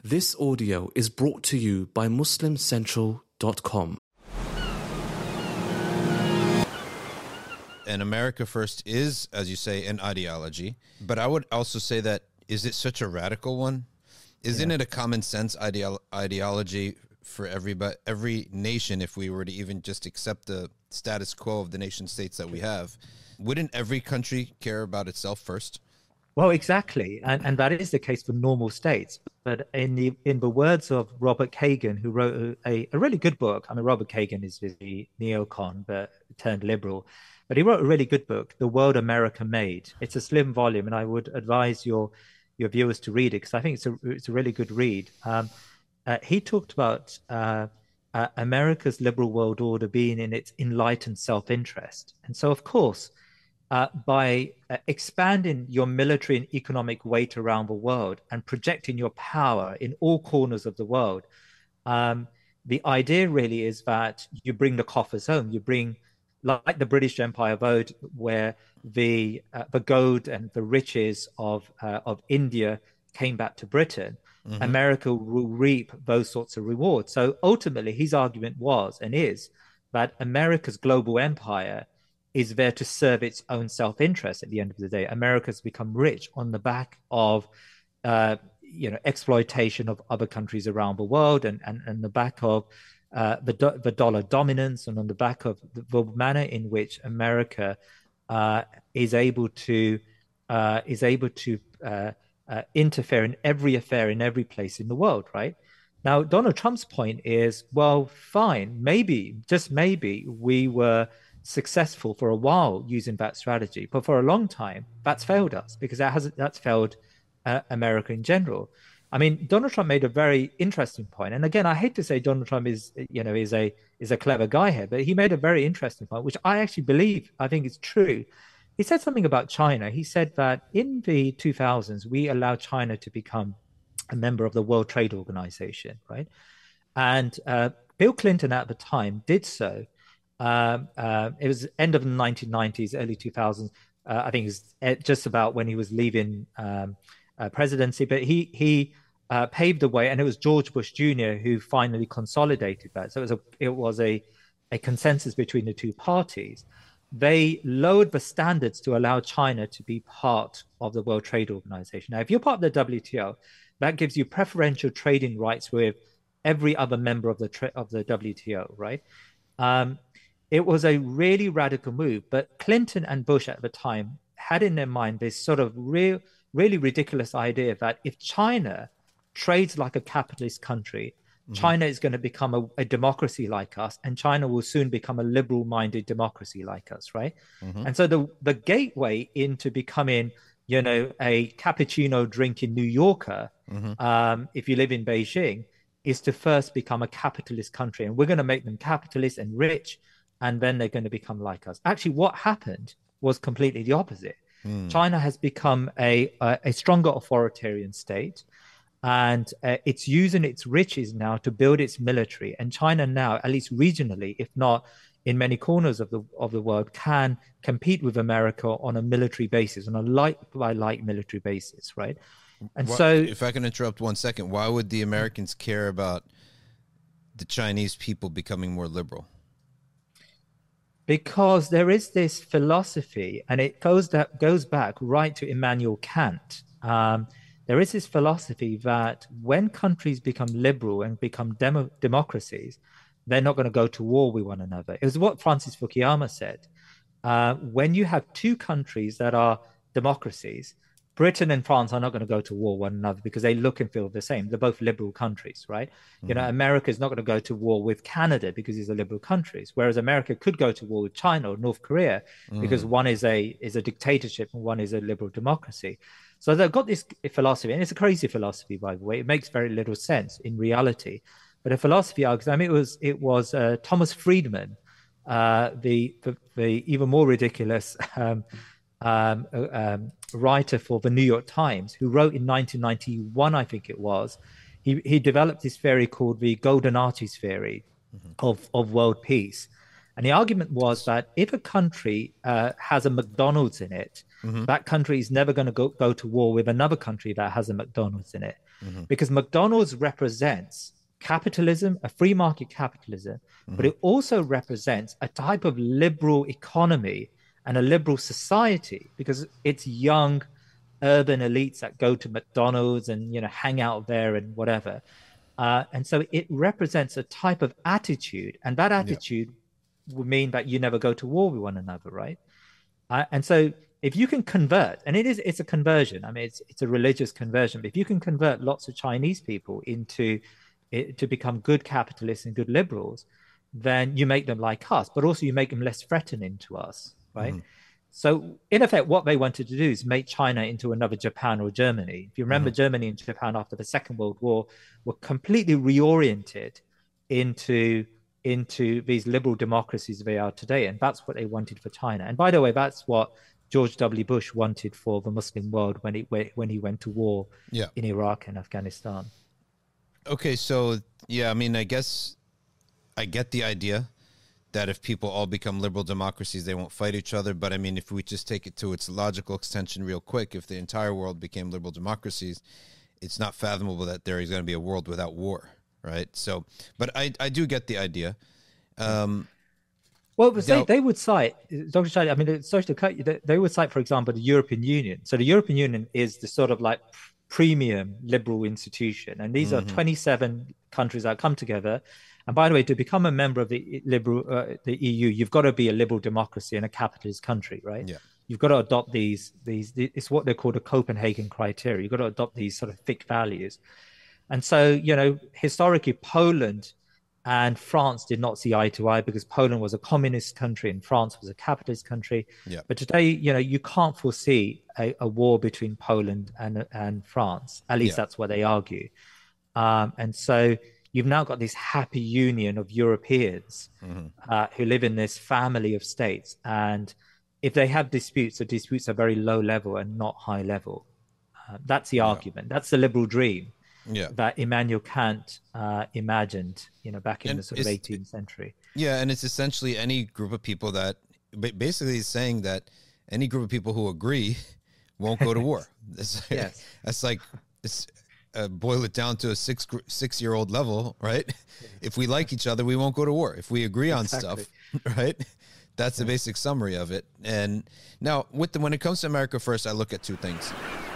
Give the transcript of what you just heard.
This audio is brought to you by MuslimCentral.com. And America First is, as you say, an ideology. But I would also say that, is it such a radical one? Isn't it a common sense ideology for every nation, if we were to even just accept the status quo of the nation states that we have? Wouldn't every country care about itself first? Well, exactly. And that is the case for normal states. But in the words of Robert Kagan, who wrote a really good book. I mean, Robert Kagan is the neocon, but turned liberal. But he wrote a really good book, The World America Made. It's a slim volume, and I would advise your viewers to read it because I think it's a really good read. He talked about America's liberal world order being in its enlightened self-interest. And so, of course, by expanding your military and economic weight around the world and projecting your power in all corners of the world, the idea really is that you bring the coffers home. You bring, like the British Empire vote, where the gold and the riches of India came back to Britain. Mm-hmm. America will reap those sorts of rewards. So ultimately, his argument was and is that America's global empire is there to serve its own self-interest. At the end of the day, America's become rich on the back of exploitation of other countries around the world, and the back of the dollar dominance, and on the back of the manner in which America is able to interfere in every affair in every place in the world. Right now, Donald Trump's point is, well, fine, maybe, just maybe, we were successful for a while using that strategy, but for a long time that's failed us because that's failed America in general. I mean, Donald Trump made a very interesting point, and again, I hate to say Donald Trump is a clever guy here, but he made a very interesting point, which I actually believe, I think is true. He said something about China. He said that in the 2000s we allowed China to become a member of the World Trade Organization, right? And Bill Clinton at the time did so. It was end of the 1990s, early 2000s. I think it was just about when he was leaving presidency, but he paved the way, and it was George Bush Jr. who finally consolidated that. So it was a consensus between the two parties. They lowered the standards to allow China to be part of the World Trade Organization. Now, if you're part of the WTO, that gives you preferential trading rights with every other member of the WTO, right? It was a really radical move, but Clinton and Bush at the time had in their mind this sort of really ridiculous idea that if China trades like a capitalist country, mm-hmm. China is going to become a democracy like us, and China will soon become a liberal-minded democracy like us, right? Mm-hmm. And so the gateway into becoming, a cappuccino drinking New Yorker, mm-hmm. If you live in Beijing, is to first become a capitalist country, and we're going to make them capitalist and rich, and then they're going to become like us. Actually, what happened was completely the opposite. China has become a stronger authoritarian state, and it's using its riches now to build its military. And China now, at least regionally, if not in many corners of the world, can compete with America on a military basis, on a like military basis, right? And so, if I can interrupt 1 second, why would the Americans care about the Chinese people becoming more liberal? Because there is this philosophy, and it goes back right to Immanuel Kant. There is this philosophy that when countries become liberal and become democracies, they're not going to go to war with one another. It was what Francis Fukuyama said. When you have two countries that are democracies, Britain and France are not going to go to war with one another because they look and feel the same. They're both liberal countries, right? Mm-hmm. America is not going to go to war with Canada because these are liberal countries, whereas America could go to war with China or North Korea because one is a dictatorship and one is a liberal democracy. So they've got this philosophy, and it's a crazy philosophy, by the way. It makes very little sense in reality, but a philosophy argues. I mean, it was Thomas Friedman, the even more ridiculous writer for the New York Times, who wrote in 1991, I think it was, he developed this theory called the Golden Arches theory of world peace. And the argument was that if a country has a McDonald's in it, that country is never going to go to war with another country that has a McDonald's in it. because McDonald's represents capitalism, a free market capitalism, but it also represents a type of liberal economy and a liberal society, because it's young urban elites that go to McDonald's and, you know, hang out there and whatever. And so it represents a type of attitude, and that attitude would mean that you never go to war with one another, right? And so if you can convert, and it's a conversion, I mean, it's a religious conversion, but if you can convert lots of Chinese people to become good capitalists and good liberals, then you make them like us, but also you make them less threatening to us, right? So in effect, what they wanted to do is make China into another Japan or Germany. If you remember, Germany and Japan after the Second World War were completely reoriented into these liberal democracies they are today. And that's what they wanted for China. And by the way, that's what George W. Bush wanted for the Muslim world when he went to war in Iraq and Afghanistan. Okay, so, yeah, I mean, I guess I get the idea that if people all become liberal democracies, they won't fight each other. But I mean, if we just take it to its logical extension real quick, if the entire world became liberal democracies, it's not fathomable that there is going to be a world without war, right? So, but I do get the idea. Well, they would cite, Dr. Shadi, I mean, sorry to cut you, they would cite, for example, the European Union. So the European Union is the sort of like premium liberal institution. And these are 27 countries that come together. And by the way, to become a member of the EU, you've got to be a liberal democracy and a capitalist country, right? Yeah. You've got to adopt these, it's what they call the Copenhagen criteria. You've got to adopt these sort of fixed values. And so, you know, historically, Poland and France did not see eye to eye because Poland was a communist country and France was a capitalist country. Yeah. But today, you know, you can't foresee a war between Poland and France. At least that's what they argue. And so you've now got this happy union of Europeans who live in this family of states. And if they have disputes, the disputes are very low level and not high level. That's the argument. That's the liberal dream that Immanuel Kant imagined, you know, back in the sort of 18th century. Yeah, and it's essentially any group of people that basically is saying that any group of people who agree won't go to war. That's like it's boil it down to a six-year-old level, right? If we like each other, we won't go to war. If we agree on stuff, right? That's the basic summary of it. And now, when it comes to America First, I look at two things.